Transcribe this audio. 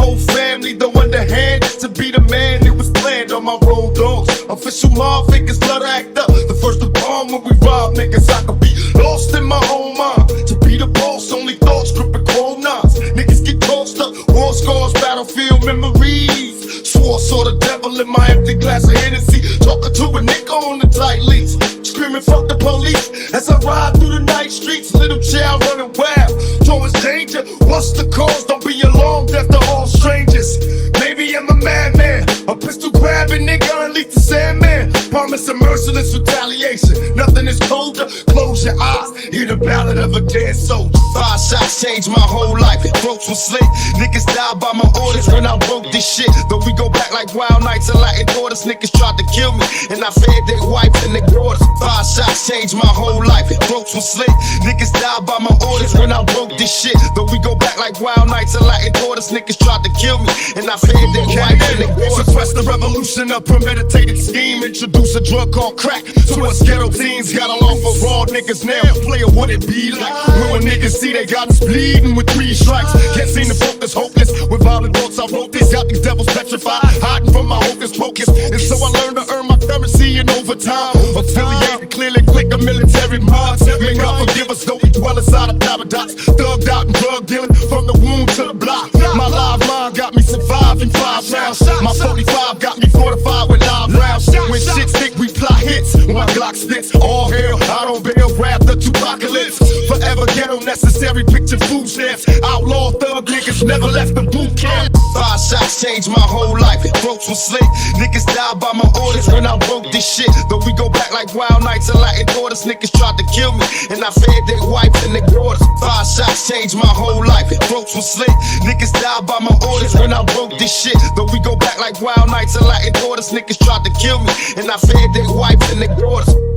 whole family, though underhand. To be the man, it was planned on my road dogs. Official mob figures, blood act up. The first to bomb when we rob niggas, I could be lost in my own mind. To be the boss, only thoughts gripping cold knives. Niggas get tossed up, war scars, battlefield memories. Swore saw the devil in my empty glass of Hennessy. Talking to a nigga on the tight leash, screaming fuck the police as I ride through the night streets. Little child running wild towards danger. What's the cause? Don't be alarmed after all strangers. Maybe I'm a madman, a pistol grabbing nigga, unleash the Sandman. Promise a merciless retaliation. Nothing is colder. Close your eyes, hear the ballad of a dead soldier. 5 shots changed my whole life. Throats were slit. Niggas died by my orders when I broke this shit. Though we go back like wild nights and Latin daughters. Niggas tried to kill me, and I fed their wife and their daughters. 5 shots changed my whole life. Throats were slit. Niggas died by my orders when I broke this shit. Though we go back like wild nights and Latin daughters. Niggas tried to kill me, and I fed their wife and their daughters. Suppress the revolution, a premeditated scheme. Introduce a drug called crack to us ghetto teens. Got along for raw niggas now. Player, what it be like when niggas see they got us bleeding with 3 strikes. Can't seem to focus, hopeless. With violent thoughts, I wrote this. Got these devils petrified, hiding from my hocus pocus. And so I learned to earn my currency in overtime. Affiliated, clearly click a military mob. May God forgive us, though we dwell inside of paradox. Thugged out and drug dealing from the womb to the block. My live mind got me surviving 5 rounds. My 45 got me fortified with live rounds. When shit stick, we plot hits. My Glock spits all hell. I don't bail, rap the Tupacalypse. Forever ghetto necessary, picture food stamps. Outlaw thug niggas never left the boot camp. 5 shots changed my whole life. Throats were slit. Niggas died by my orders when I broke this shit. Though we go back like wild nights and Latin daughters. Niggas tried to kill me, and I fed their wife and their daughters. 5 shots changed my whole life. Throats were slit. Niggas died by my orders when I broke this shit. Though we go back like wild nights and Latin daughters. Niggas tried to kill me, and I fed their wife and their daughters.